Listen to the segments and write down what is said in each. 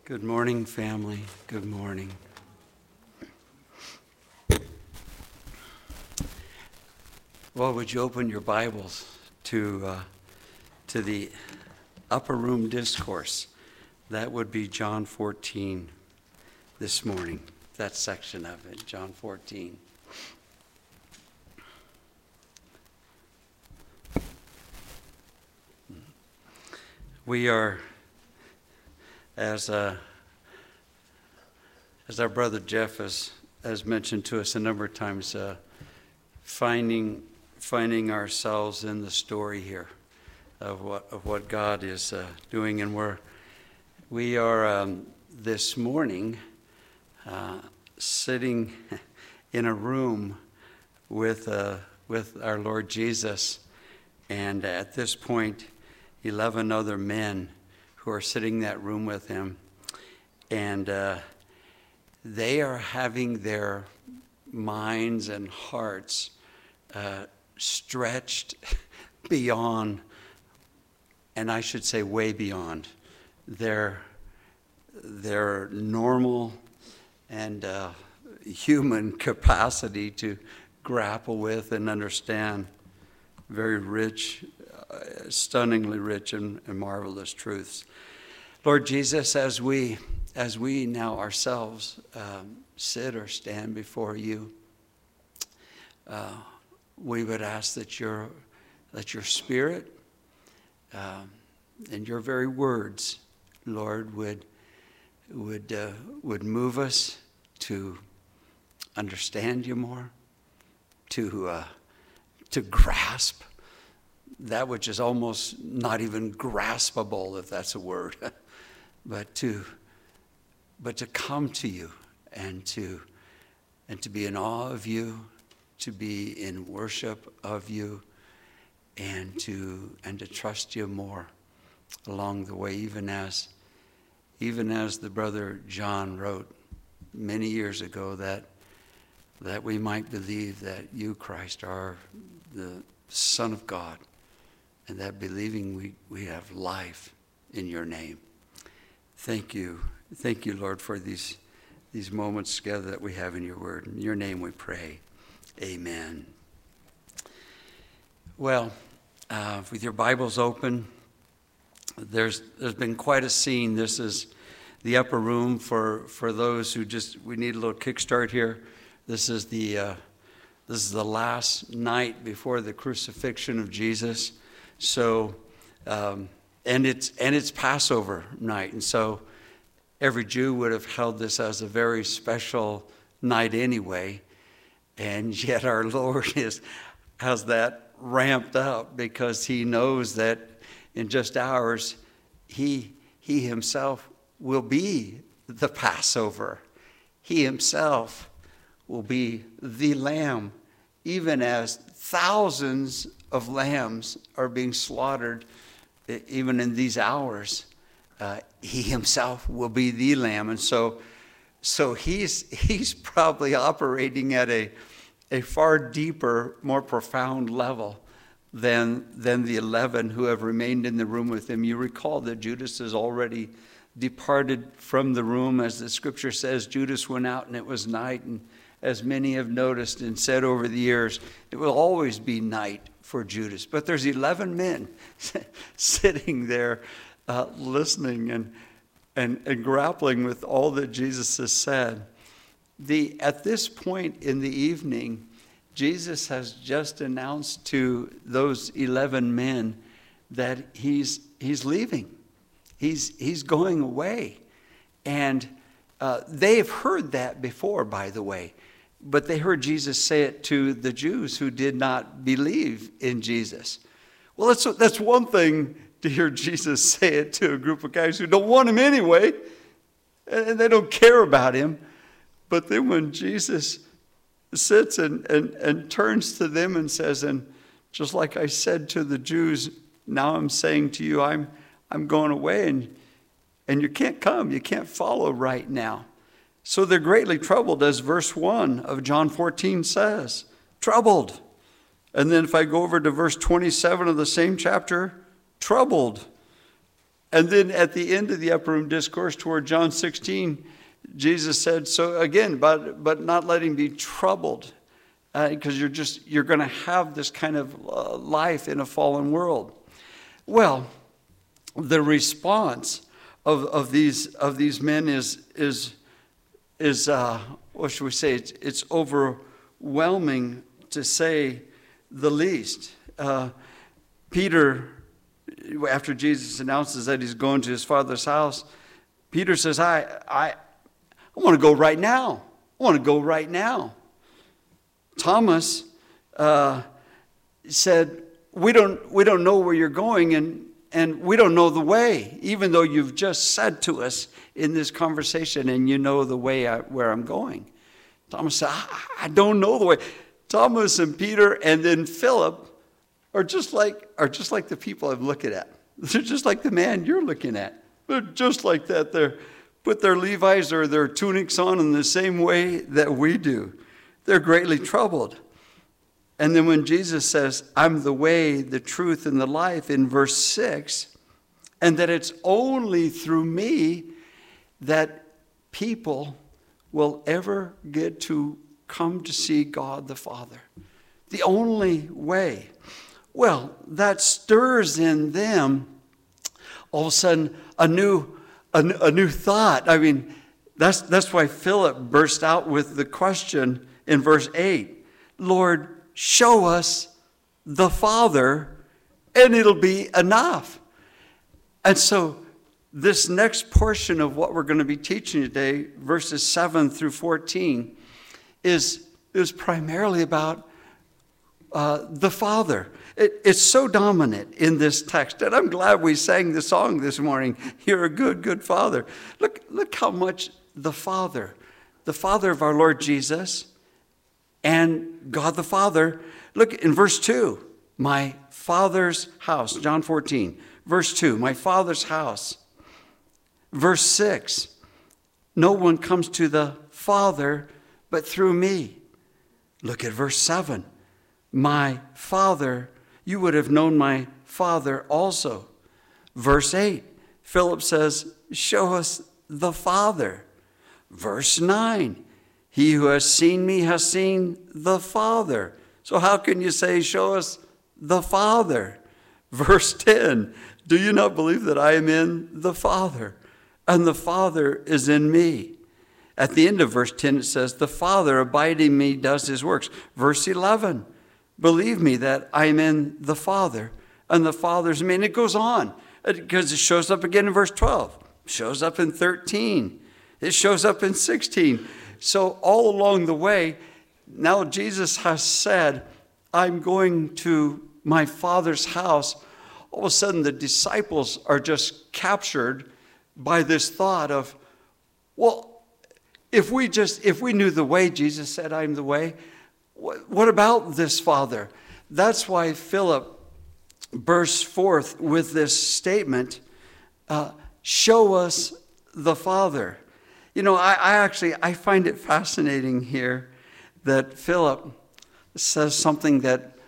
Good morning, family. Good morning. Well, would you open your Bibles to the upper room discourse? That would be John 14 this morning, that section of it, John 14. We are, as our brother Jeff has mentioned to us a number of times, finding ourselves in the story here of what God is doing, and we are this morning sitting in a room with our Lord Jesus, and at this point 11 other men who are sitting in that room with him, and they are having their minds and hearts stretched beyond, and I should say way beyond, their normal and human capacity to grapple with and understand very rich, stunningly rich and marvelous truths. Lord Jesus, as we now ourselves sit or stand before you, we would ask that your Spirit and your very words, Lord, would move us to understand you more, to grasp that which is almost not even graspable, if that's a word, but to come to you and to be in awe of you, to be in worship of you, and to trust you more along the way, even as the brother John wrote many years ago, that we might believe that you, Christ, are the Son of God, and that believing we have life in your name. Thank you, Lord, for these moments together that we have in your word. In your name we pray. Amen. Well, with your Bibles open, there's been quite a scene. This is the upper room for those who we need a little kickstart here. This is the last night before the crucifixion of Jesus. So, and it's Passover night, and so every Jew would have held this as a very special night anyway, and yet our Lord has that ramped up because he knows that in just hours he himself will be the Passover. He himself will be the Lamb, even as thousands of lambs are being slaughtered even in these hours. He himself will be the Lamb, and so he's probably operating at a far deeper, more profound level than the 11 who have remained in the room with him. You recall that Judas has already departed from the room. As the scripture says, Judas went out and it was night, and as many have noticed and said over the years, it will always be night for Judas. But there's 11 men sitting there listening and grappling with all that Jesus has said. At this point in the evening, Jesus has just announced to those 11 men that he's leaving. He's going away. And they've heard that before, by the way. But they heard Jesus say it to the Jews who did not believe in Jesus. Well, that's one thing to hear Jesus say it to a group of guys who don't want him anyway, and they don't care about him. But then when Jesus sits and turns to them and says, and just like I said to the Jews, now I'm saying to you, I'm going away, and you can't come, you can't follow right now. So they're greatly troubled, as verse 1 of John 14 says, troubled. And then if I go over to verse 27 of the same chapter, troubled. And then at the end of the upper room discourse toward John 16, Jesus said, so again, but not letting be troubled, because you're going to have this kind of life in a fallen world. Well, the response of these men is what should we say? It's overwhelming, to say the least. Peter, after Jesus announces that he's going to his Father's house, Peter says, I want to go right now. I want to go right now. Thomas said, we don't know where you're going, and we don't know the way, even though you've just said to us in this conversation, and you know the way where I'm going. Thomas said, I don't know the way. Thomas and Peter and then Philip are just like the people I'm looking at. They're just like the man you're looking at. They're just like that. They put their Levi's or their tunics on in the same way that we do. They're greatly troubled. And then when Jesus says, I'm the way, the truth, and the life in verse 6, and that it's only through me that people will ever get to come to see God the Father. The only way. Well, that stirs in them all of a sudden a new thought. I mean, that's why Philip burst out with the question in verse 8, Lord, show us the Father, and it'll be enough. And so this next portion of what we're going to be teaching today, verses 7 through 14, is primarily about the Father. It's so dominant in this text, and I'm glad we sang the song this morning, You're a Good, Good Father. Look how much the Father of our Lord Jesus, and God the Father. Look in verse 2, my Father's house, John 14, verse 2, my Father's house. Verse 6, no one comes to the Father but through me. Look at verse 7, my Father, you would have known my Father also. Verse 8, Philip says, show us the Father. Verse 9, he who has seen me has seen the Father. So how can you say, show us the Father? Verse 10, do you not believe that I am in the Father, and the Father is in me? At the end of verse 10, it says, the Father abiding in me does his works. Verse 11, believe me that I am in the Father, and the Father is in me. And it goes on, because it shows up again in verse 12. It shows up in 13. It shows up in 16. So all along the way, now Jesus has said, I'm going to my Father's house. All of a sudden, the disciples are just captured by this thought of, well, if we knew the way, Jesus said, I'm the way, what about this Father? That's why Philip bursts forth with this statement, show us the Father. You know, I find it fascinating here that Philip says something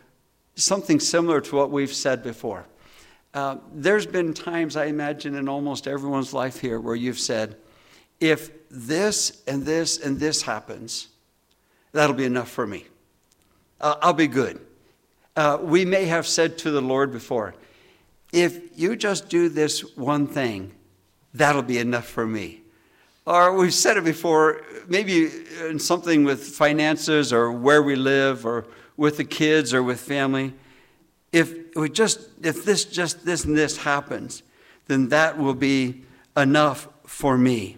similar to what we've said before. There's been times, I imagine, in almost everyone's life here where you've said, if this and this and this happens, that'll be enough for me. I'll be good. We may have said to the Lord before, if you just do this one thing, that'll be enough for me. Or we've said it before, maybe in something with finances or where we live or with the kids or with family. If this and this happens, then that will be enough for me.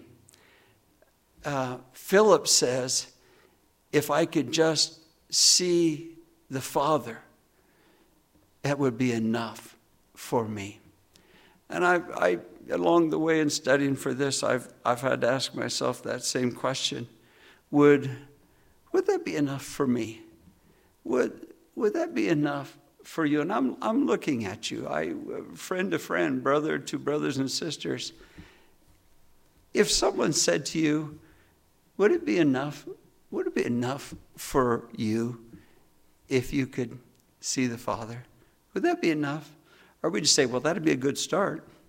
Philip says, if I could just see the Father, that would be enough for me. And I along the way in studying for this, I've had to ask myself that same question. Would that be enough for me? Would that be enough for you? And I'm looking at you, friend to friend, brother to brothers and sisters. If someone said to you, would it be enough for you if you could see the Father? Would that be enough? Or would you say, well, that'd be a good start.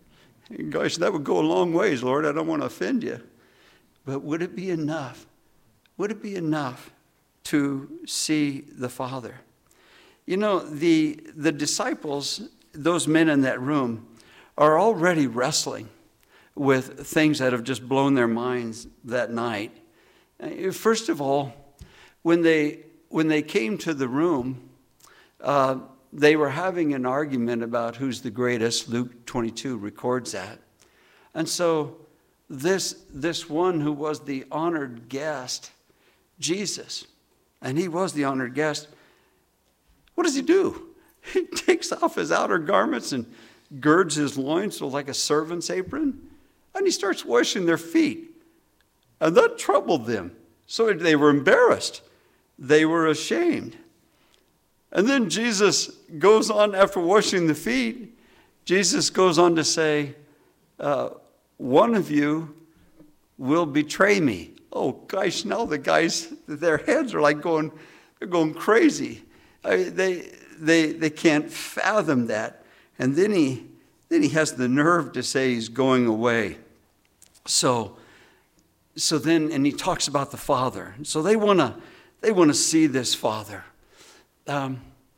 Gosh, that would go a long ways, Lord. I don't want to offend you. But would it be enough? Would it be enough to see the Father? You know, the disciples, those men in that room, are already wrestling with things that have just blown their minds that night. First of all, when they came to the room, they were having an argument about who's the greatest. Luke 22 records that. And so this one who was the honored guest, Jesus, and he was the honored guest, what does he do? He takes off his outer garments and girds his loins so like a servant's apron, and he starts washing their feet. And that troubled them. So they were embarrassed. They were ashamed. And then Jesus goes on, after washing the feet, Jesus goes on to say, one of you will betray me. Oh gosh, now the guys, their heads are like going crazy. They can't fathom that. And then he has the nerve to say he's going away. So then, and he talks about the Father. So they want to see this Father. The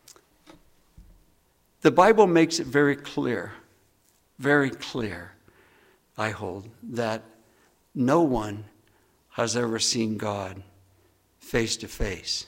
Bible makes it very clear, I hold, that no one has ever seen God face to face.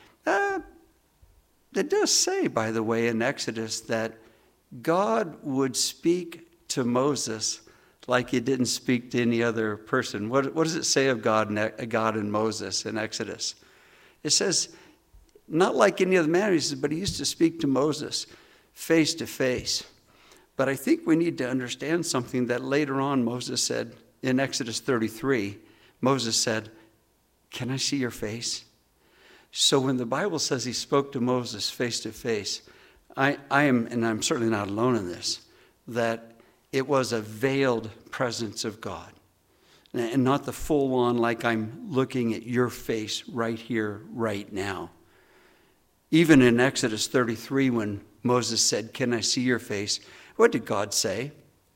It does say, by the way, in Exodus that God would speak to Moses like he didn't speak to any other person. What does it say of God and Moses in Exodus? It says, not like any other man, but he used to speak to Moses face to face. But I think we need to understand something that later on Moses said in Exodus 33. Moses said, "Can I see your face?" So when the Bible says he spoke to Moses face to face, I am, and I'm certainly not alone in this, that it was a veiled presence of God. And not the full on, like I'm looking at your face right here, right now. Even in Exodus 33, when Moses said, "Can I see your face?" What did God say?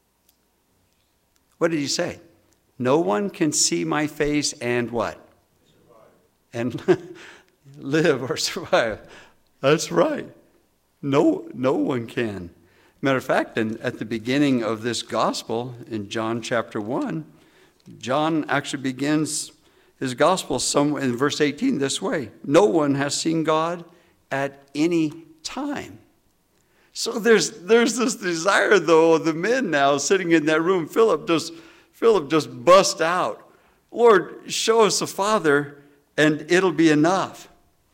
What did he say? No one can see my face and what? Survive. And live or survive. That's right. No one can. Matter of fact, at the beginning of this gospel, in John chapter 1, John actually begins his gospel somewhere in verse 18 this way. No one has seen God at any time. So there's this desire, though, of the men now sitting in that room. Philip just bust out. Lord, show us the Father, and it'll be enough.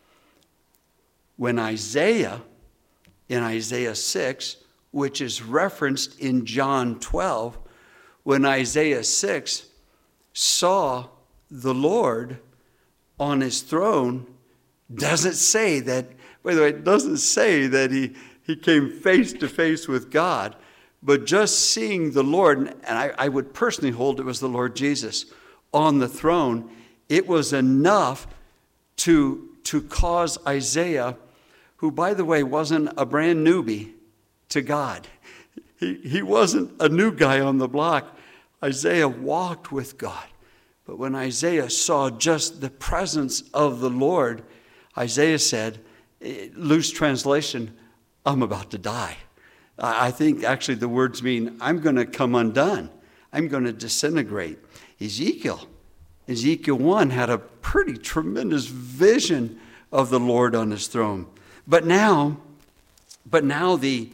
When Isaiah, in Isaiah 6, which is referenced in John 12, when Isaiah 6 saw the Lord on his throne, doesn't say that, by the way, it doesn't say that he came face to face with God, but just seeing the Lord, and I would personally hold it was the Lord Jesus on the throne, it was enough to cause Isaiah, who, by the way, wasn't a brand newbie to God. He wasn't a new guy on the block. Isaiah walked with God. But when Isaiah saw just the presence of the Lord, Isaiah said, loose translation, I'm about to die. I think actually the words mean, I'm going to come undone. I'm going to disintegrate. Ezekiel 1 had a pretty tremendous vision of the Lord on his throne. But now the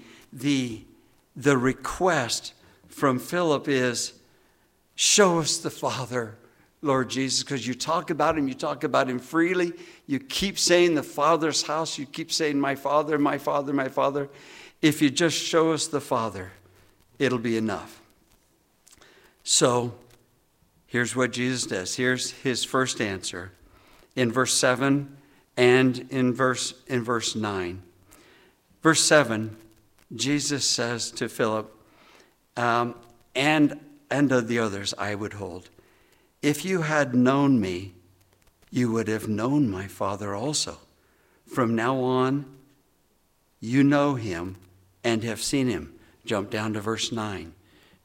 request from Philip is, show us the Father, Lord Jesus, because you talk about him freely. You keep saying the Father's house. You keep saying, my Father, my Father, my Father. If you just show us the Father, it'll be enough. So here's what Jesus does. Here's his first answer in verse 7 and in verse 9. Verse 7, Jesus says to Philip, and of the others I would hold, if you had known me, you would have known my Father also. From now on, you know him and have seen him. Jump down to verse 9.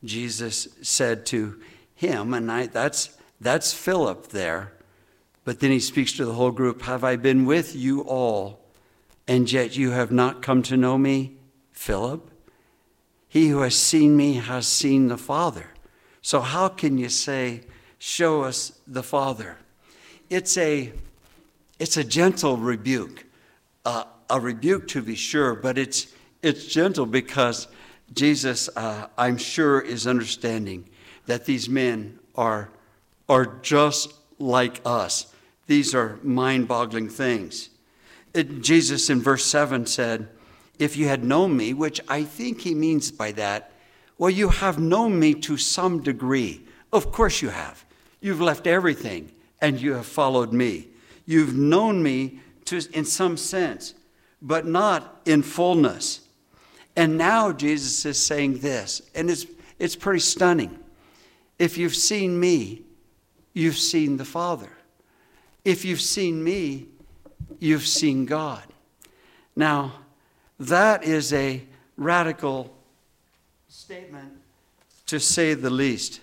Jesus said to him, and that's Philip there, but then he speaks to the whole group, have I been with you all, and yet you have not come to know me, Philip? He who has seen me has seen the Father. So how can you say, show us the Father? It's a gentle rebuke, a rebuke to be sure, but it's gentle because Jesus, I'm sure, is understanding that these men are just like us. These are mind-boggling things. Jesus in verse 7 said, if you had known me, which I think he means by that, well, you have known me to some degree. Of course you have. You've left everything and you have followed me. You've known me in some sense, but not in fullness. And now Jesus is saying this, and it's pretty stunning. If you've seen me, you've seen the Father. If you've seen me, you've seen God. Now, that is a radical statement, to say the least.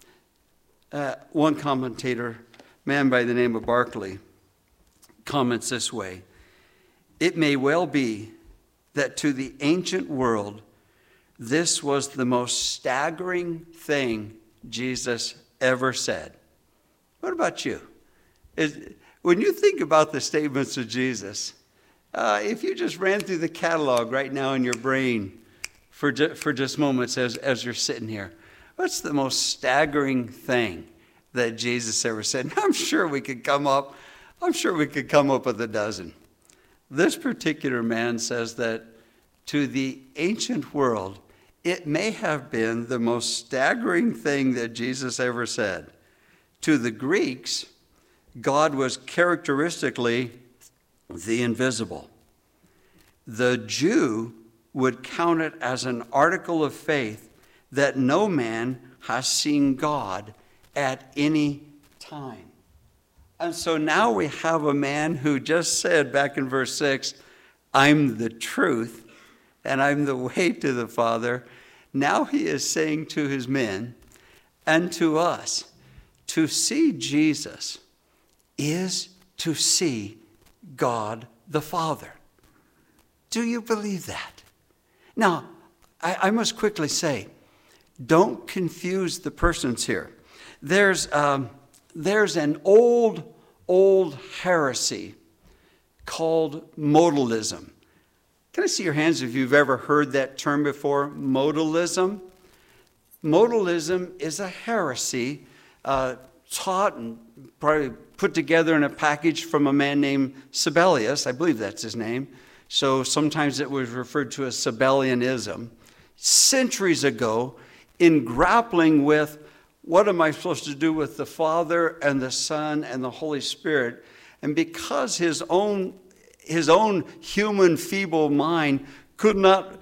One commentator, a man by the name of Barclay, comments this way: it may well be that to the ancient world, this was the most staggering thing Jesus ever said. What about you? When you think about the statements of Jesus, if you just ran through the catalog right now in your brain for just moments as you're sitting here, what's the most staggering thing that Jesus ever said? And I'm sure we could come up with a dozen. This particular man says that to the ancient world, it may have been the most staggering thing that Jesus ever said. To the Greeks, God was characteristically the invisible. The Jew would count it as an article of faith that no man has seen God at any time. And so now we have a man who just said back in verse 6, I'm the truth and I'm the way to the Father. Now he is saying to his men and to us, to see Jesus is to see God the Father. Do you believe that? Now, I must quickly say, don't confuse the persons here. There's an old heresy called modalism. Can I see your hands if you've ever heard that term before, modalism? Modalism is a heresy taught and probably put together in a package from a man named Sabellius. I believe that's his name. So sometimes it was referred to as Sabellianism. Centuries ago, in grappling with what am I supposed to do with the Father and the Son and the Holy Spirit, and because his own human feeble mind could not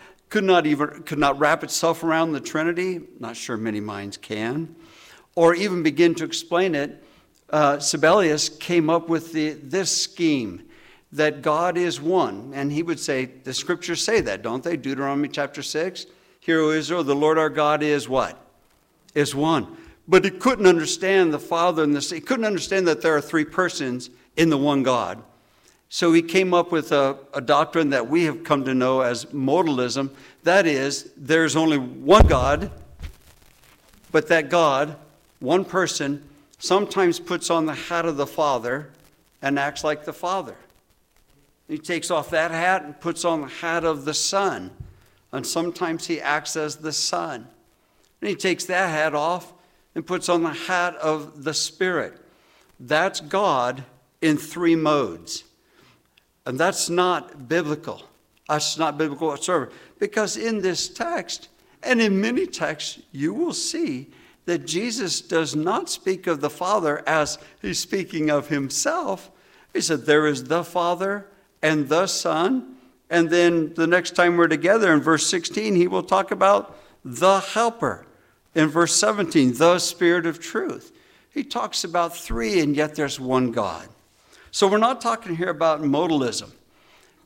wrap itself around the Trinity, not sure many minds can, or even begin to explain it, Sabellius came up with this scheme that God is one. And he would say, the scriptures say that, don't they? Deuteronomy chapter 6, hear, O Israel, the Lord our God is what? Is one. But he couldn't understand the Father and the Son. He couldn't understand that there are three persons in the one God. So he came up with a doctrine that we have come to know as modalism. That is, there's only one God, but that God, one person, sometimes puts on the hat of the Father and acts like the Father. He takes off that hat and puts on the hat of the Son. And sometimes he acts as the Son. And he takes that hat off and puts on the hat of the Spirit. That's God in three modes. And that's not biblical. That's not biblical whatsoever. Because in this text, and in many texts, you will see that Jesus does not speak of the Father as he's speaking of himself. He said, there is the Father and the Son. And then the next time we're together in verse 16, he will talk about the Helper. In verse 17, the Spirit of truth. He talks about three, and yet there's one God. So we're not talking here about modalism.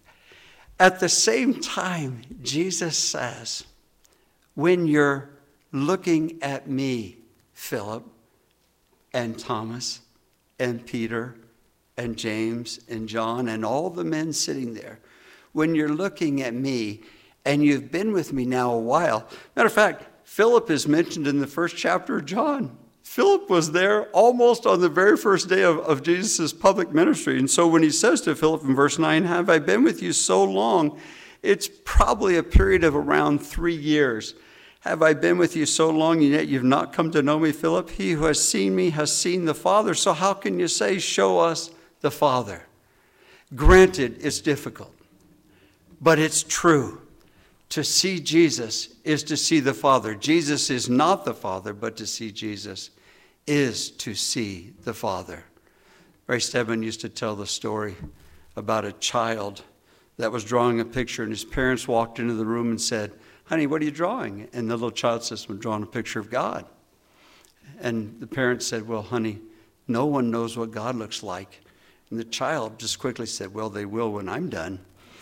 At the same time, Jesus says, when you're looking at me, Philip and Thomas and Peter and James and John and all the men sitting there, when you're looking at me and you've been with me now a while. Matter of fact, Philip is mentioned in the first chapter of John. Philip was there almost on the very first day of Jesus' public ministry. And so when he says to Philip in verse 9, have I been with you so long? It's probably a period of around 3 years. Have I been with you so long, and yet you've not come to know me, Philip? He who has seen me has seen the Father. So how can you say, show us the Father? Granted, it's difficult, but it's true. To see Jesus is to see the Father. Jesus is not the Father, but to see Jesus is to see the Father. Ray Stedman used to tell the story about a child that was drawing a picture, and his parents walked into the room and said, honey, what are you drawing? And the little child says, I'm drawing a picture of God. And the parents said, well, honey, no one knows what God looks like. And the child just quickly said, well, they will when I'm done.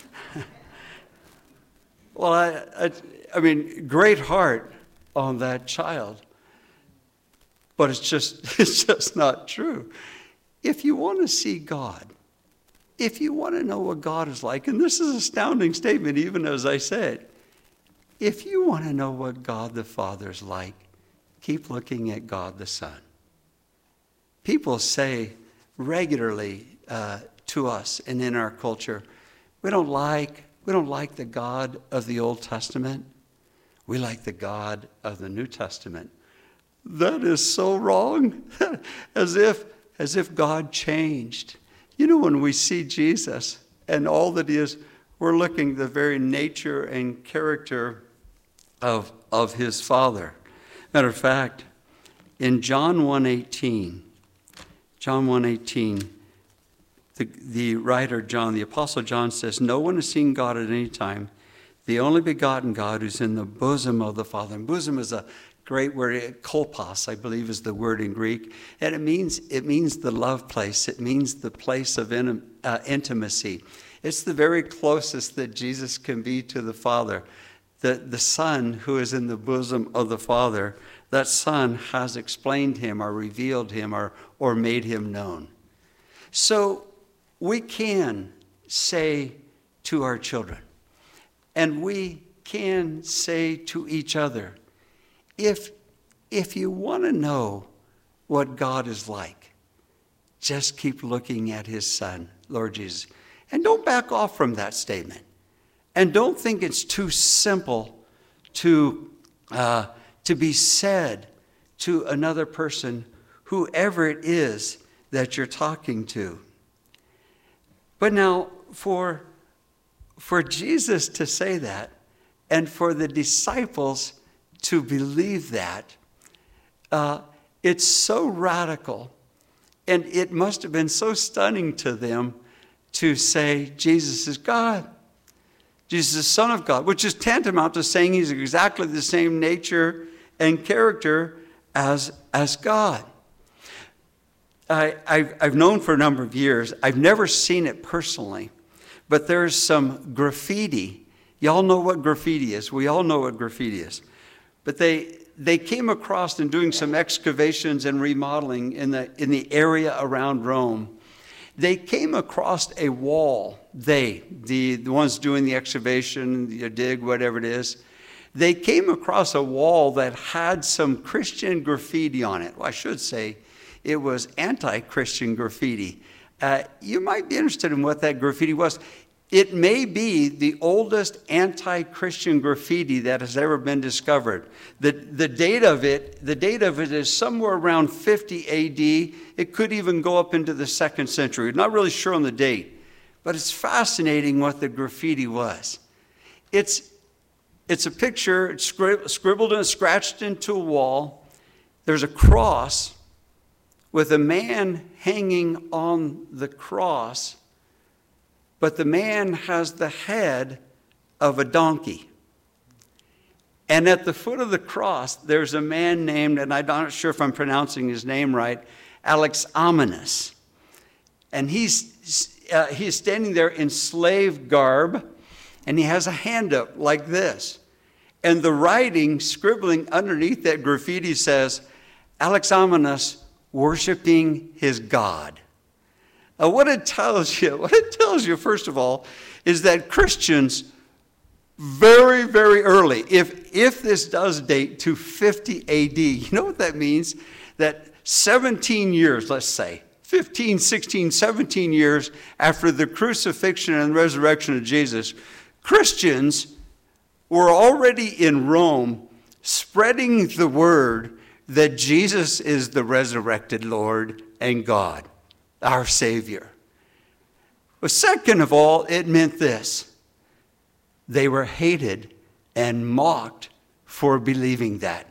Well, I mean, great heart on that child. But it's just not true. If you want to see God, if you want to know what God is like, and this is an astounding statement, even as I said, if you want to know what God the Father is like, keep looking at God the Son. People say regularly to us and in our culture, we don't like the God of the Old Testament. We like the God of the New Testament. That is so wrong. as if God changed. You know, when we see Jesus and all that he is, we're looking at the very nature and character of his Father. Matter of fact, in John 1:18, the writer John, the Apostle John says, no one has seen God at any time, the only begotten God who's in the bosom of the Father. And bosom is a great word, kolpos, I believe is the word in Greek. And it means the love place. It means the place of intimacy. It's the very closest that Jesus can be to the Father. The Son who is in the bosom of the Father, that Son has explained him or revealed him or made him known. So we can say to our children, and we can say to each other, if you want to know what God is like, just keep looking at his Son, Lord Jesus. And don't back off from that statement. And don't think it's too simple to be said to another person, whoever it is that you're talking to. But now, for Jesus to say that, and for the disciples to believe that, it's so radical, and it must have been so stunning to them to say Jesus is God. Jesus is Son of God, which is tantamount to saying he's exactly the same nature and character as God. I've known for a number of years. I've never seen it personally, but there's some graffiti. Y'all know what graffiti is. We all know what graffiti is. But they came across in doing some excavations and remodeling in the area around Rome. They came across a wall. The ones doing the excavation, the dig, whatever it is, they came across a wall that had some Christian graffiti on it. Well, I should say it was anti-Christian graffiti. You might be interested in what that graffiti was. It may be the oldest anti-Christian graffiti that has ever been discovered. The date of it is somewhere around 50 AD. It could even go up into the 2nd century. Not really sure on the date, but it's fascinating what the graffiti was. It's a picture, it's scribbled and scratched into a wall. There's a cross with a man hanging on the cross, but the man has the head of a donkey. And at the foot of the cross, there's a man named, and I'm not sure if I'm pronouncing his name right, Alexamenus. And he's standing there in slave garb, and he has a hand up like this. And the writing, scribbling underneath that graffiti says, Alexamenos worshiping his God. What it tells you, first of all, is that Christians very, very early, if this does date to 50 AD, you know what that means? That 17 years, let's say, 15, 16, 17 years after the crucifixion and resurrection of Jesus, Christians were already in Rome spreading the word that Jesus is the resurrected Lord and God, our Savior. But second of all, it meant this. They were hated and mocked for believing that.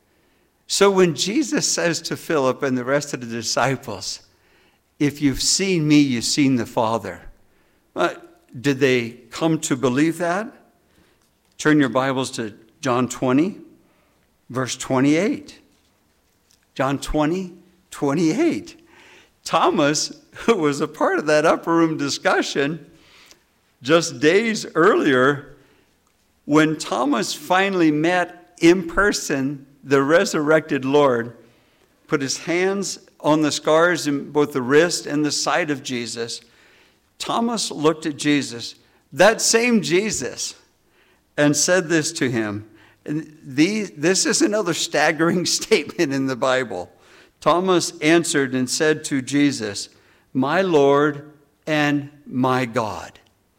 So when Jesus says to Philip and the rest of the disciples, if you've seen me, you've seen the Father. Did they come to believe that? Turn your Bibles to John 20, verse 28. John 20, 28. Thomas, who was a part of that upper room discussion just days earlier, when Thomas finally met in person the resurrected Lord, put his hands on the scars in both the wrist and the side of Jesus, Thomas looked at Jesus, that same Jesus, and said this to him. And this is another staggering statement in the Bible. Thomas answered and said to Jesus, my Lord and my God.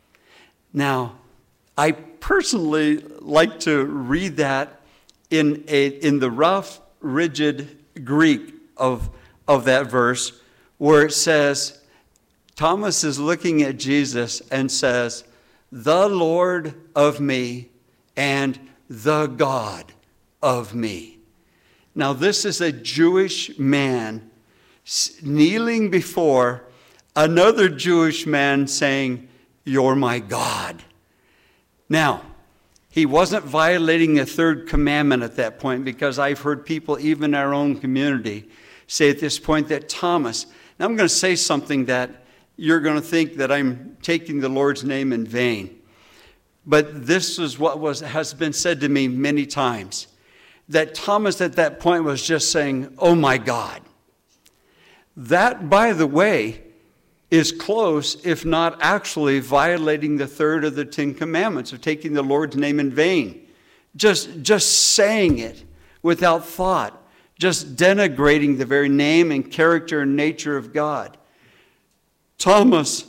Now, I personally like to read that in the rough, rigid Greek of that verse, where it says, Thomas is looking at Jesus and says, the Lord of me and the God of me. Now, this is a Jewish man kneeling before another Jewish man saying, you're my God. Now, he wasn't violating the third commandment at that point, because I've heard people, even in our own community, say at this point that Thomas, now I'm going to say something that you're going to think that I'm taking the Lord's name in vain. But this is what has been said to me many times, that Thomas at that point was just saying, oh my God. That, by the way, is close, if not actually violating the third of the 10 commandments of taking the Lord's name in vain. Just saying it without thought, just denigrating the very name and character and nature of God. Thomas,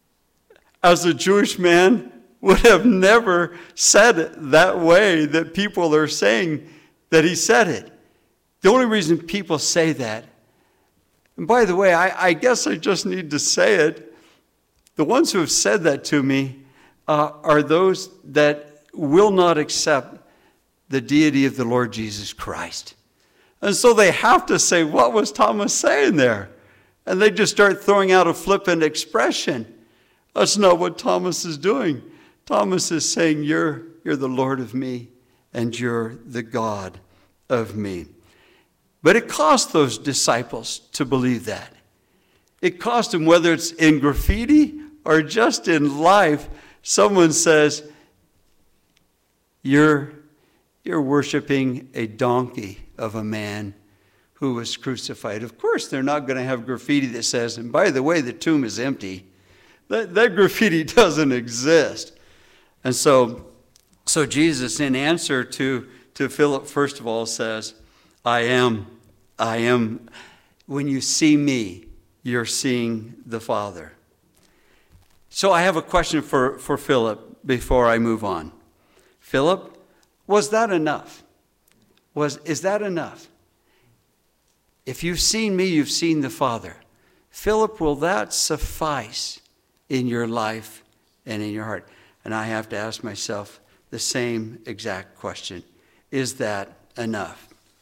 as a Jewish man, would have never said it that way that people are saying that he said it. The only reason people say that, and by the way, I guess I just need to say it, the ones who have said that to me are those that will not accept the deity of the Lord Jesus Christ. And so they have to say, what was Thomas saying there? And they just start throwing out a flippant expression. That's not what Thomas is doing. Thomas is saying, you're the Lord of me, and you're the God of me. But it cost those disciples to believe that. It cost them, whether it's in graffiti or just in life, someone says, you're worshiping a donkey of a man who was crucified. Of course, they're not going to have graffiti that says, and by the way, the tomb is empty. That graffiti doesn't exist. And so Jesus, in answer to Philip, first of all, says, I am. When you see me, you're seeing the Father. So I have a question for Philip before I move on. Philip, was that enough? Is that enough? If you've seen me, you've seen the Father. Philip, will that suffice in your life and in your heart? And I have to ask myself the same exact question. Is that enough?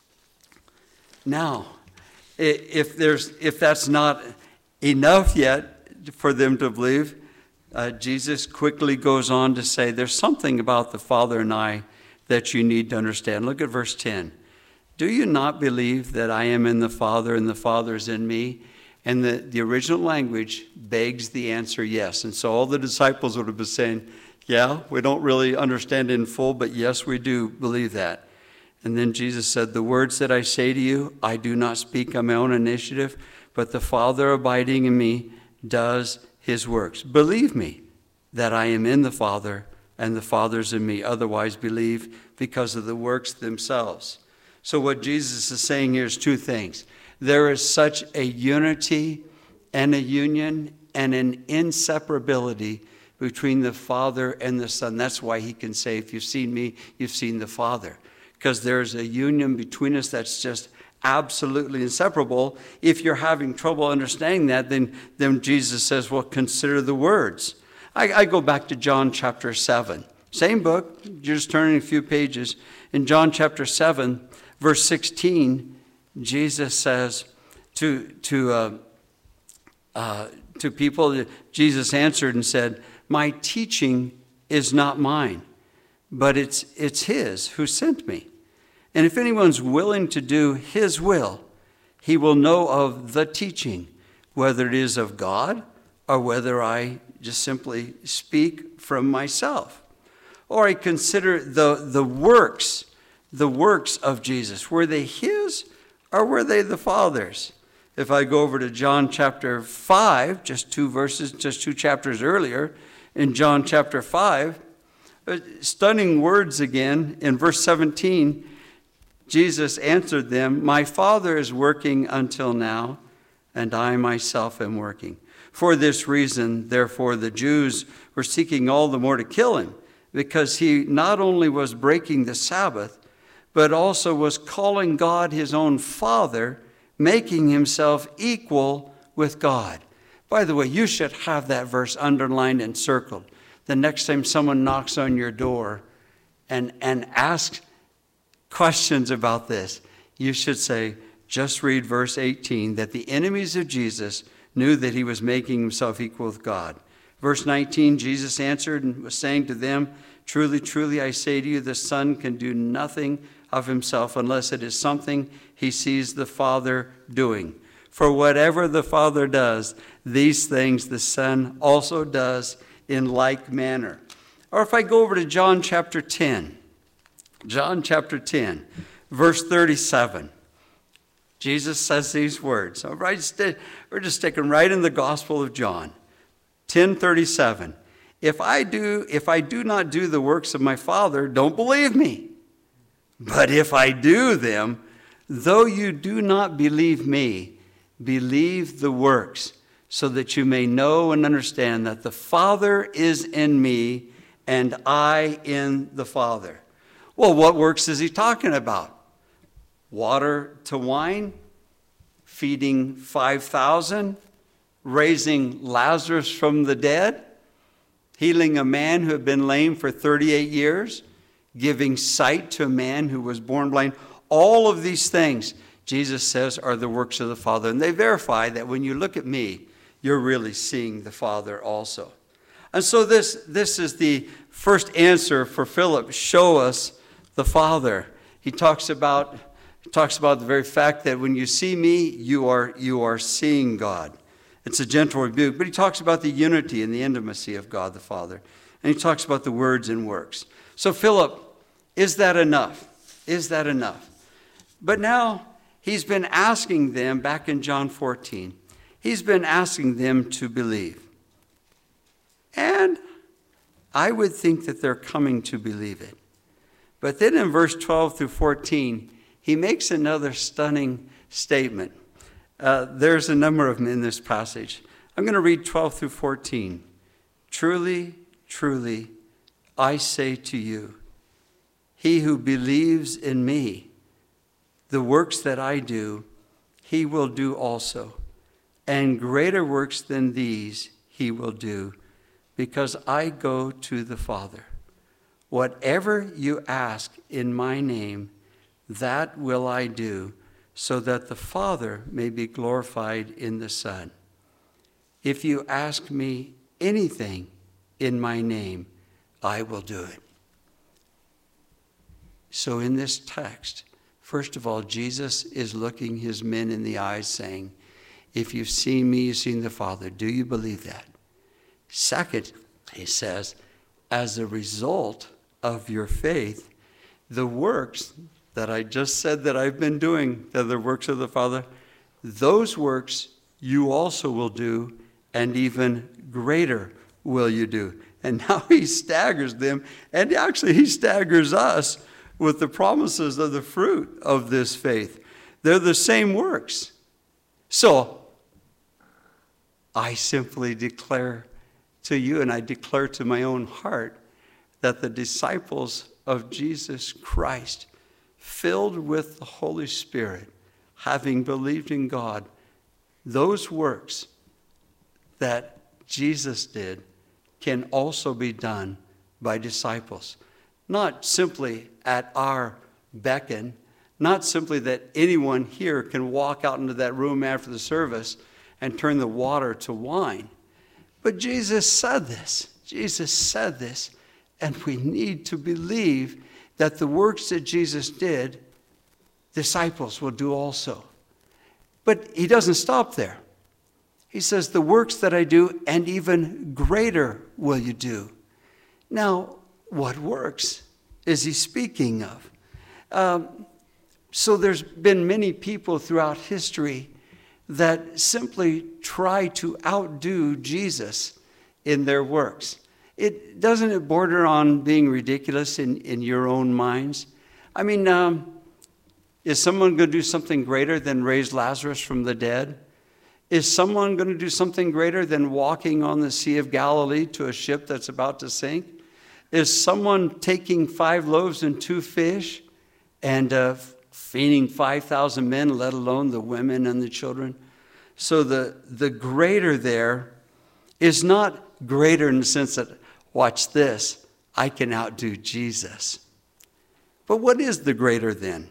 Now, if that's not enough yet for them to believe, Jesus quickly goes on to say, there's something about the Father and I that you need to understand. Look at verse 10. Do you not believe that I am in the Father and the Father is in me? And the original language begs the answer yes. And so all the disciples would have been saying, Yeah, we don't really understand it in full, but yes, we do believe that. And then Jesus said, the words that I say to you, I do not speak on my own initiative, but the Father abiding in me does his works. Believe me that I am in the Father and the Father's in me. Otherwise, believe because of the works themselves. So what Jesus is saying here is two things. There is such a unity and a union and an inseparability between the Father and the Son. That's why he can say, if you've seen me, you've seen the Father. Because there's a union between us that's just absolutely inseparable. If you're having trouble understanding that, then Jesus says, well, consider the words. I go back to John chapter 7. Same book, you're just turning a few pages. In John chapter 7, verse 16, Jesus says to people, Jesus answered and said, my teaching is not mine, but it's his who sent me. And if anyone's willing to do his will, he will know of the teaching, whether it is of God or whether I just simply speak from myself. Or I consider the works of Jesus. Were they his or were they the Father's? If I go over to John chapter 5, just two chapters earlier, in John chapter 5, stunning words again. In verse 17, Jesus answered them, my Father is working until now, and I myself am working. For this reason, therefore, the Jews were seeking all the more to kill him, because he not only was breaking the Sabbath, but also was calling God his own Father, making himself equal with God. By the way, you should have that verse underlined and circled. The next time someone knocks on your door and asks questions about this, you should say, just read verse 18, that the enemies of Jesus knew that he was making himself equal with God. Verse 19, Jesus answered and was saying to them, truly, truly, I say to you, the Son can do nothing of himself unless it is something he sees the Father doing. For whatever the Father does, these things the Son also does in like manner. Or if I go over to John chapter 10, verse 37. Jesus says these words. So we're just sticking right in the Gospel of John. 10:37. If I do not do the works of my Father, don't believe me. But if I do them, though you do not believe me, believe the works, so that you may know and understand that the Father is in me and I in the Father. Well, what works is he talking about? Water to wine, feeding 5,000, raising Lazarus from the dead, healing a man who had been lame for 38 years, giving sight to a man who was born blind. All of these things, Jesus says, are the works of the Father. And they verify that when you look at me, you're really seeing the Father also. And so this is the first answer for Philip. Show us the Father. He talks about the very fact that when you see me, you are seeing God. It's a gentle rebuke, but he talks about the unity and the intimacy of God the Father. And he talks about the words and works. So Philip, is that enough? Is that enough? But now he's been asking them, back in John 14, he's been asking them to believe. And I would think that they're coming to believe it. But then in verse 12 through 14, he makes another stunning statement. There's a number of them in this passage. I'm going to read 12 through 14. Truly, truly, I say to you, he who believes in me, the works that I do, he will do also. And greater works than these he will do, because I go to the Father. Whatever you ask in my name, that will I do, so that the Father may be glorified in the Son. If you ask me anything in my name, I will do it. So in this text, first of all, Jesus is looking his men in the eyes saying, if you've seen me, you've seen the Father. Do you believe that? Second, he says, as a result of your faith, the works that I just said that I've been doing, that are the works of the Father, those works you also will do, and even greater will you do. And now he staggers them, and actually he staggers us with the promises of the fruit of this faith. They're the same works. So I simply declare to you, and I declare to my own heart, that the disciples of Jesus Christ, filled with the Holy Spirit, having believed in God, those works that Jesus did can also be done by disciples. Not simply at our beckon, not simply that anyone here can walk out into that room after the service and turn the water to wine. But Jesus said this. Jesus said this, and we need to believe that the works that Jesus did, disciples will do also. But he doesn't stop there. He says, the works that I do, and even greater will you do. Now, what works is he speaking of? So there's been many people throughout history that simply try to outdo Jesus in their works. Doesn't it border on being ridiculous in your own minds? I mean, is someone going to do something greater than raise Lazarus from the dead? Is someone going to do something greater than walking on the Sea of Galilee to a ship that's about to sink? Is someone taking 5 loaves and 2 fish and feeding 5,000 men, let alone the women and the children? So the greater there is not greater in the sense that, watch this, I can outdo Jesus. But what is the greater then?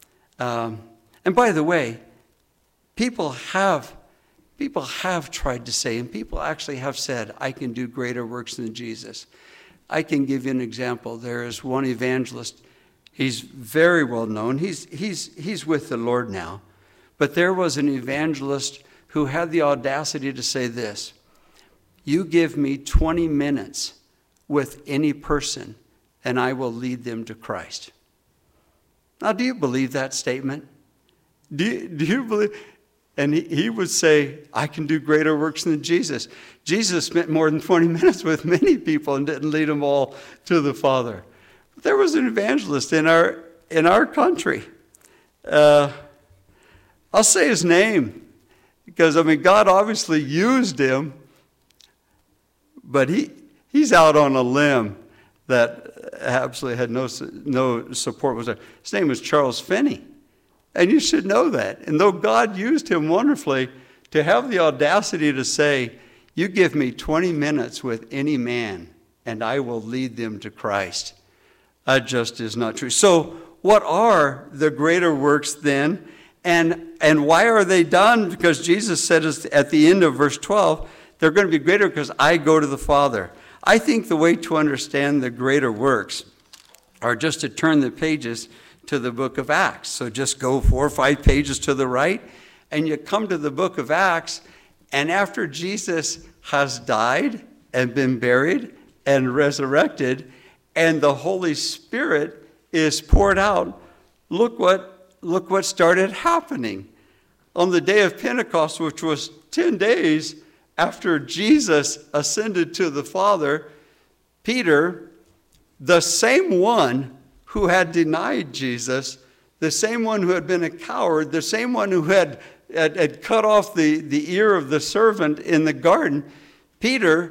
And by the way, people have tried to say, and people actually have said, I can do greater works than Jesus. I can give you an example. There is one evangelist. He's very well known. He's with the Lord now. But there was an evangelist who had the audacity to say this: you give me 20 minutes with any person, and I will lead them to Christ. Now, do you believe that statement? Do you believe? And he would say, I can do greater works than Jesus. Jesus spent more than 20 minutes with many people and didn't lead them all to the Father. There was an evangelist in our country. I'll say his name because, God obviously used him, but he's out on a limb that absolutely had no support. His name was Charles Finney. And you should know that. And though God used him wonderfully, to have the audacity to say, you give me 20 minutes with any man, and I will lead them to Christ, that just is not true. So what are the greater works then? And why are they done? Because Jesus said at the end of verse 12, they're going to be greater because I go to the Father. I think the way to understand the greater works are just to turn the pages to the book of Acts. So just go 4 or 5 pages to the right, and you come to the book of Acts, and after Jesus has died and been buried and resurrected, and the Holy Spirit is poured out, look what started happening. On the day of Pentecost, which was 10 days after Jesus ascended to the Father, Peter, the same one who had denied Jesus, the same one who had been a coward, the same one who had cut off the ear of the servant in the garden, Peter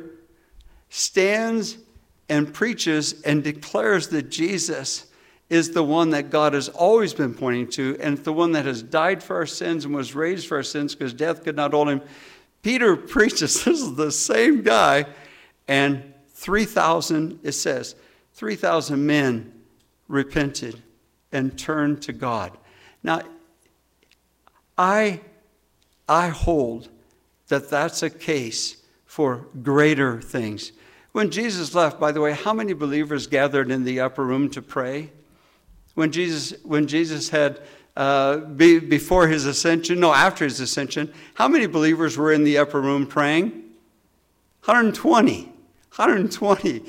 stands and preaches and declares that Jesus is the one that God has always been pointing to, and the one that has died for our sins and was raised for our sins because death could not hold him. Peter preaches, this is the same guy, and 3,000, it says, 3,000 men repented and turned to God. Now, I hold that that's a case for greater things. When Jesus left, by the way, how many believers gathered in the upper room to pray? When Jesus had, before his ascension, no, after his ascension, how many believers were in the upper room praying? 120.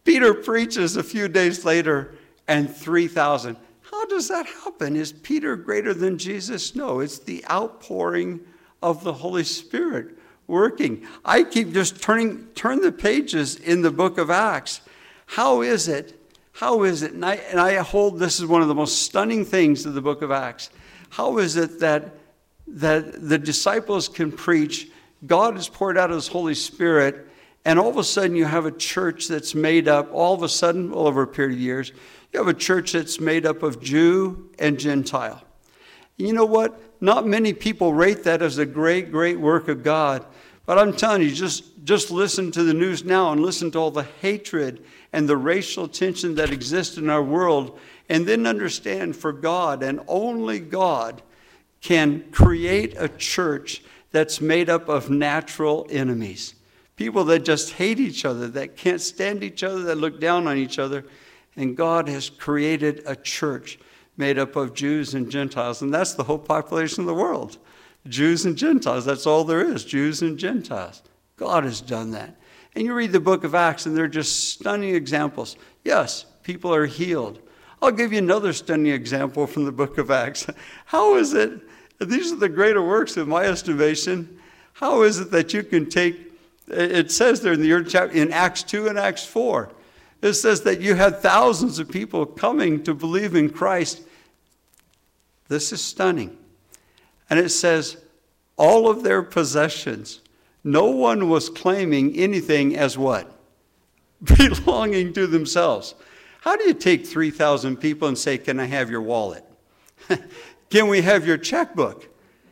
Peter preaches a few days later, and 3,000. How does that happen? Is Peter greater than Jesus? No, it's the outpouring of the Holy Spirit working. I keep just turn the pages in the book of Acts. How is it? And I hold this is one of the most stunning things of the book of Acts. How is it that the disciples can preach, God has poured out his Holy Spirit, and all of a sudden you have a church that's made up, all of a sudden, over a period of years, you have a church that's made up of Jew and Gentile. You know what? Not many people rate that as a great, great work of God. But I'm telling you, just listen to the news now and listen to all the hatred and the racial tension that exists in our world, and then understand for God, and only God, can create a church that's made up of natural enemies. People that just hate each other, that can't stand each other, that look down on each other. And God has created a church made up of Jews and Gentiles. And that's the whole population of the world. Jews and Gentiles, that's all there is, Jews and Gentiles. God has done that. And you read the book of Acts, and they're just stunning examples. Yes, people are healed. I'll give you another stunning example from the book of Acts. How is it, these are the greater works in my estimation, how is it that you can take, it says there in Acts 2 and Acts 4, it says that you had thousands of people coming to believe in Christ. This is stunning. And it says, all of their possessions, no one was claiming anything as what? Belonging to themselves. How do you take 3,000 people and say, can I have your wallet? Can we have your checkbook?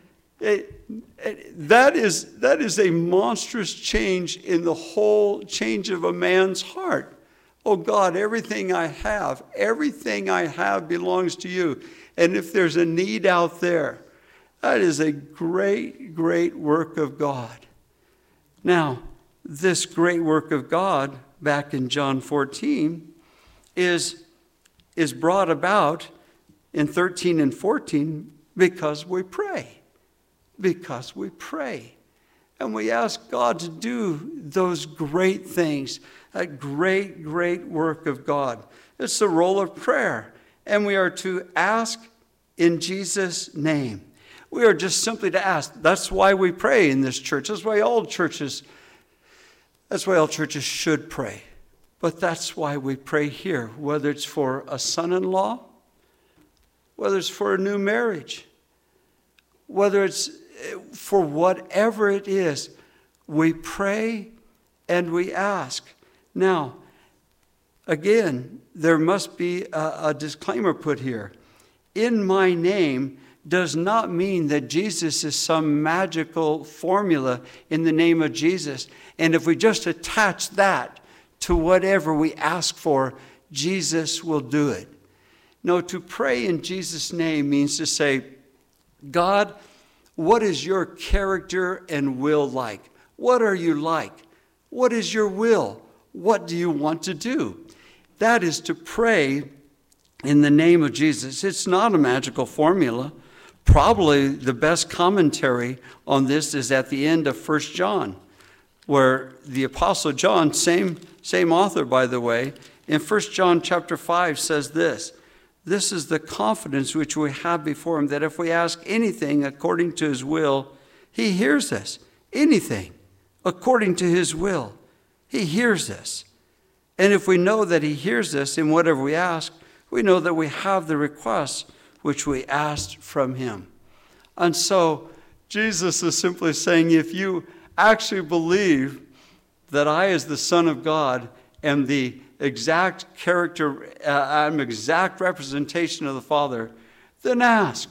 That is a monstrous change in the whole change of a man's heart. Oh God, everything I have belongs to you. And if there's a need out there, that is a great, great work of God. Now, this great work of God, back in John 14, is brought about in 13 and 14 because we pray. Because we pray. And we ask God to do those great things, that great, great work of God. It's the role of prayer. And we are to ask in Jesus' name. We are just simply to ask. That's why we pray in this church. That's why all churches should pray. But that's why we pray here, whether it's for a son-in-law, whether it's for a new marriage, whether it's for whatever it is, we pray and we ask. Now, again, there must be a disclaimer put here. In my name does not mean that Jesus is some magical formula in the name of Jesus. And if we just attach that to whatever we ask for, Jesus will do it. No, to pray in Jesus' name means to say, God, what is your character and will like? What are you like? What is your will? What do you want to do? That is to pray in the name of Jesus. It's not a magical formula. Probably the best commentary on this is at the end of 1 John, where the Apostle John, same author, by the way, in 1 John chapter 5 says this. This is the confidence which we have before him, that if we ask anything according to his will, he hears us. Anything according to his will, he hears us. And if we know that he hears us in whatever we ask, we know that we have the requests which we asked from him. And so Jesus is simply saying, if you actually believe that I, as the Son of God, am the exact character, I'm exact representation of the Father, then ask.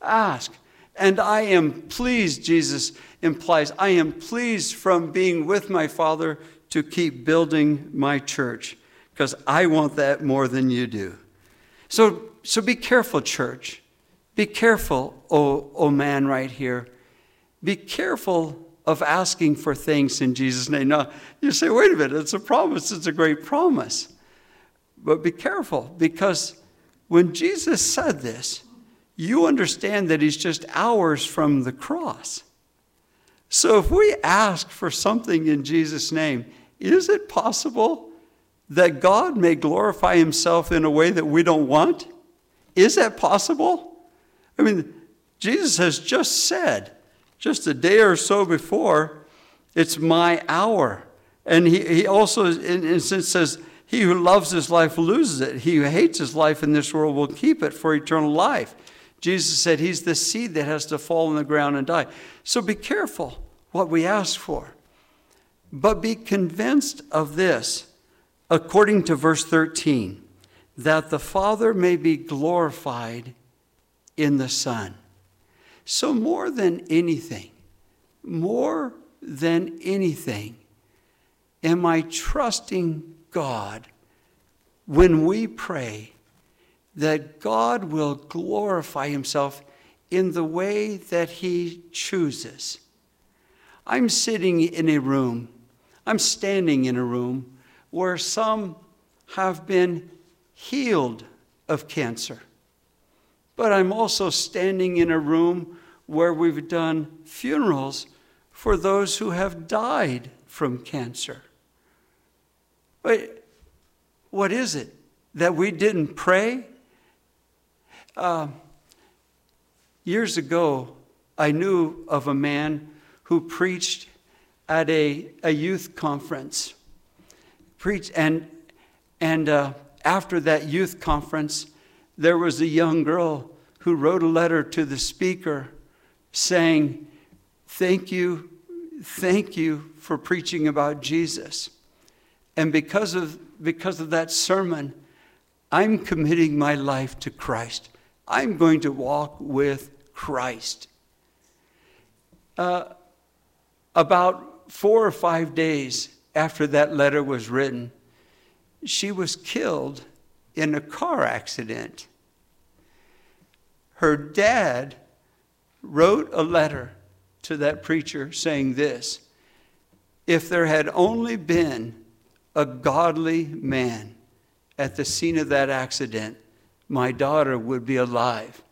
And I am pleased, Jesus implies, I am pleased from being with my Father to keep building my church, because I want that more than you do. So be careful, church. Be careful, oh man right here. Be careful of asking for things in Jesus' name. Now, you say, wait a minute, it's a promise. It's a great promise. But be careful, because when Jesus said this, you understand that he's just hours from the cross. So if we ask for something in Jesus' name, is it possible that God may glorify himself in a way that we don't want? Is that possible? I mean, Jesus has just said, just a day or so before, it's my hour. And he also, in a sense, says, he who loves his life loses it. He who hates his life in this world will keep it for eternal life. Jesus said he's the seed that has to fall in the ground and die. So be careful what we ask for. But be convinced of this, according to verse 13, that the Father may be glorified in the Son. So more than anything, am I trusting God when we pray that God will glorify himself in the way that he chooses? I'm standing in a room where some have been healed of cancer. But I'm also standing in a room where we've done funerals for those who have died from cancer. But what is it? That we didn't pray? Years ago, I knew of a man who preached at a youth conference. And after that youth conference, there was a young girl who wrote a letter to the speaker saying, thank you for preaching about Jesus. And because of that sermon, I'm committing my life to Christ. I'm going to walk with Christ. About 4 or 5 days after that letter was written, she was killed in a car accident. Her dad wrote a letter to that preacher saying this: if there had only been a godly man at the scene of that accident, my daughter would be alive.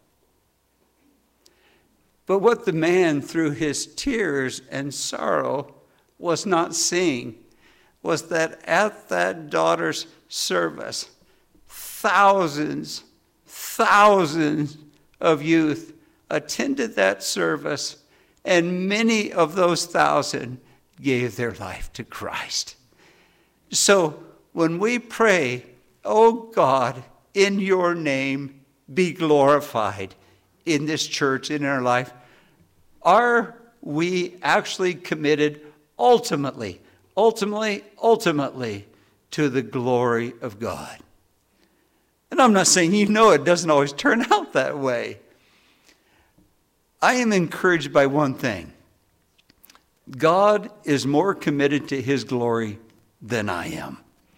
But what the man, through his tears and sorrow, was not seeing was that at that daughter's service, thousands of youth attended that service, and many of those 1,000 gave their life to Christ. So when we pray, oh God, in your name be glorified in this church, in our life, are we actually committed ultimately to the glory of God? And I'm not saying it doesn't always turn out that way. I am encouraged by one thing. God is more committed to his glory than I am.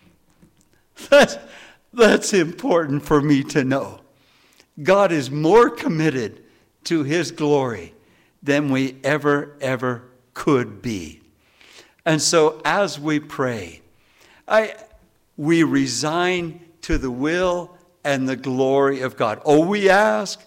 That's important for me to know. God is more committed to his glory than we ever could be. And so as we pray, we resign to the will and the glory of God. Oh, we ask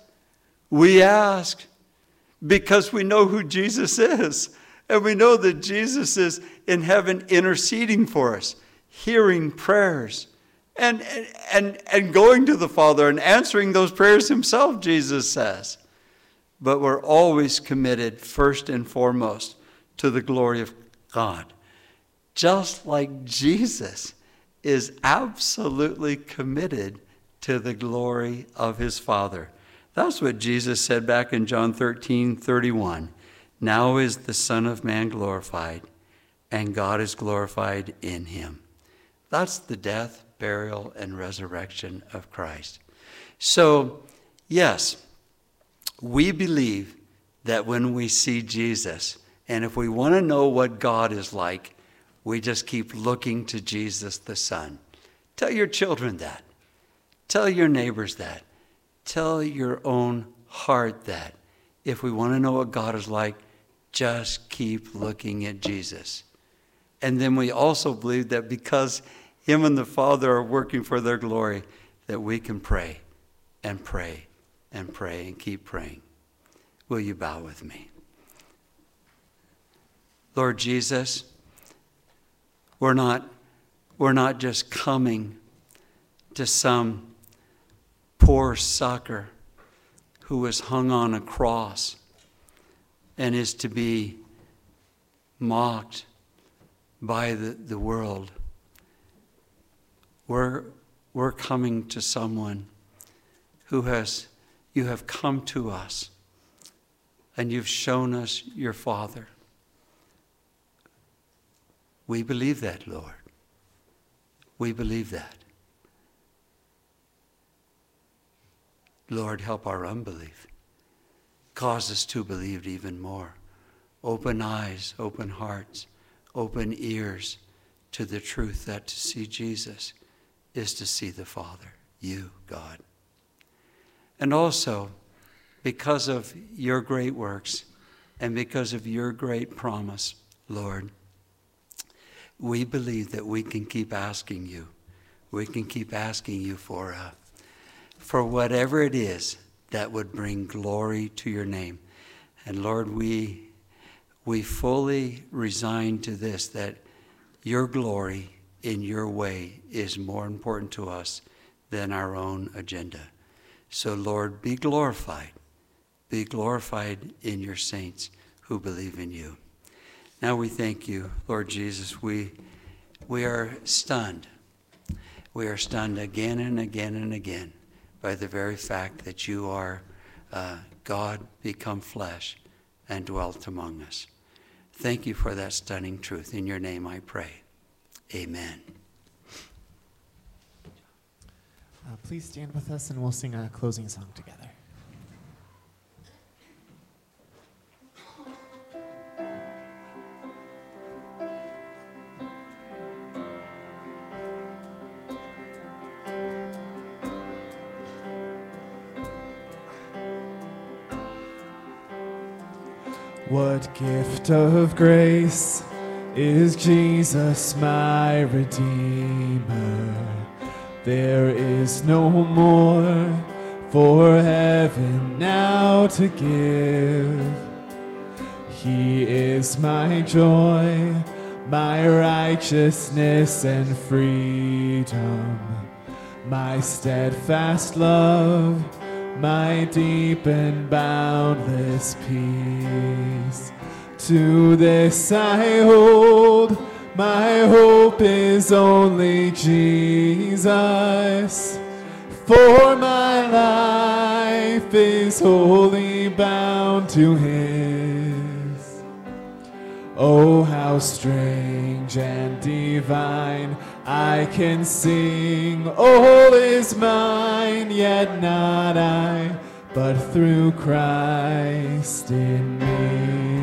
because we know who Jesus is. And we know that Jesus is in heaven interceding for us, hearing prayers, and going to the Father and answering those prayers himself, Jesus says. But we're always committed first and foremost to the glory of God. Just like Jesus is absolutely committed to the glory of his Father. That's what Jesus said back in John 13:31. Now is the Son of Man glorified, and God is glorified in him. That's the death, burial, and resurrection of Christ. So, yes, we believe that when we see Jesus, and if we want to know what God is like, we just keep looking to Jesus the Son. Tell your children that. Tell your neighbors that. Tell your own heart that. If we want to know what God is like, just keep looking at Jesus. And then we also believe that because him and the Father are working for their glory, that we can pray and pray and pray and keep praying. Will you bow with me? Lord Jesus, we're not we're not just coming to some poor sucker who was hung on a cross and is to be mocked by the world. We're coming to someone you have come to us and you've shown us your Father. We believe that, Lord. We believe that. Lord, help our unbelief. Cause us to believe even more. Open eyes, open hearts, open ears to the truth that to see Jesus is to see the Father, you, God. And also, because of your great works and because of your great promise, Lord, we believe that we can keep asking you. We can keep asking you for whatever it is that would bring glory to your name. And Lord, we fully resign to this, that your glory in your way is more important to us than our own agenda. So Lord, be glorified. Be glorified in your saints who believe in you. Now we thank you, Lord Jesus. We are stunned. We are stunned again and again and again by the very fact that you are God become flesh and dwelt among us. Thank you for that stunning truth. In your name I pray. Amen. Please stand with us and we'll sing a closing song together. What gift of grace is Jesus my Redeemer? There is no more for heaven now to give. He is my joy, my righteousness and freedom, my steadfast love, my deep and boundless peace. To this I hold, my hope is only Jesus, for my life is wholly bound to his. Oh, how strange and divine, I can sing, all is mine, yet not I, but through Christ in me.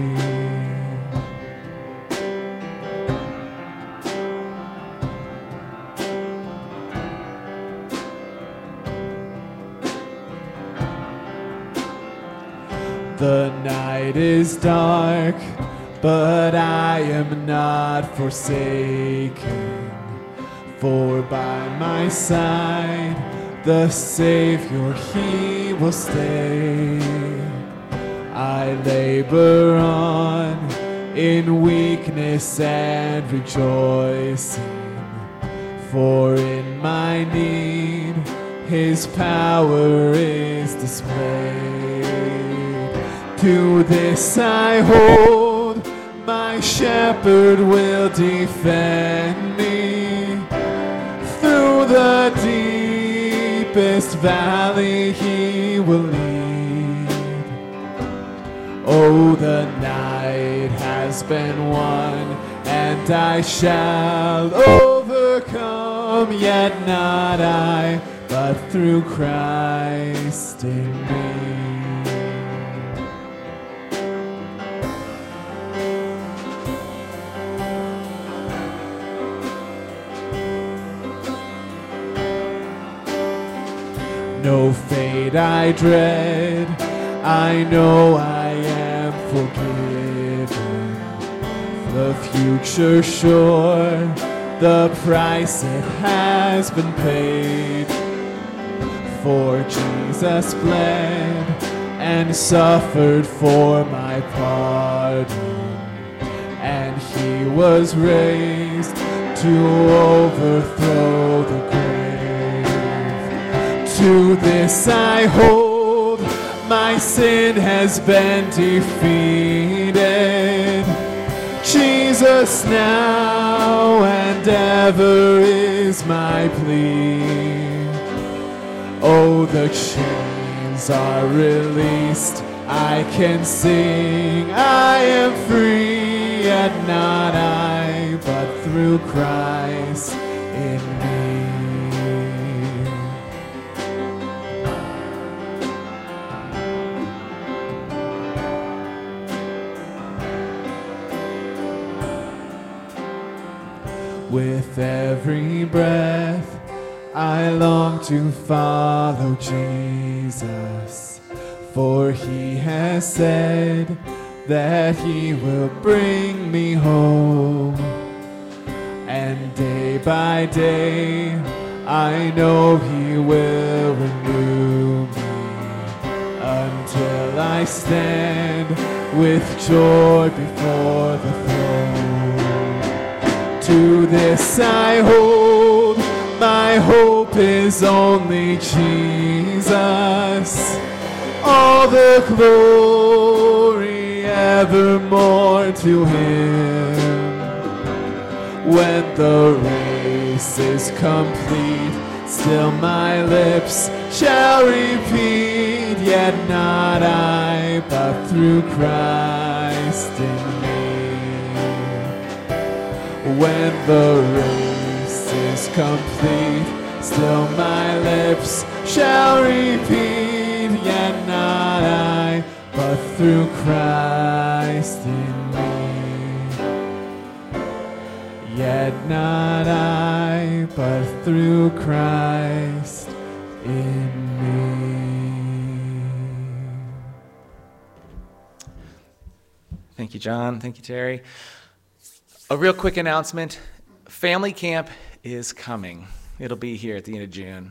The night is dark, but I am not forsaken, for by my side the Savior, he will stay. I labor on in weakness and rejoicing, for in my need his power is displayed. To this I hold, my shepherd will defend me. Through the deepest valley he will lead. Oh, the night has been won, and I shall overcome, yet not I, but through Christ in me. No fate I dread, I know I am forgiven. The future sure, the price it has been paid. For Jesus bled and suffered for my pardon, and he was raised to overthrow the grave. To this I hold, my sin has been defeated. Jesus now and ever is my plea. Oh, the chains are released, I can sing, I am free, yet not I, but through Christ in me. With every breath, I long to follow Jesus, for he has said that he will bring me home. And day by day, I know he will renew me until I stand with joy before the throne. To this I hold, my hope is only Jesus. All the glory evermore to him. When the race is complete, still my lips shall repeat, yet not I, but through Christ in me. When the race is complete, still my lips shall repeat, yet not I, but through Christ in me. Yet not I, but through Christ in me. Thank you, John. Thank you, Terry. A real quick announcement. Family camp is coming. It'll be here at the end of June.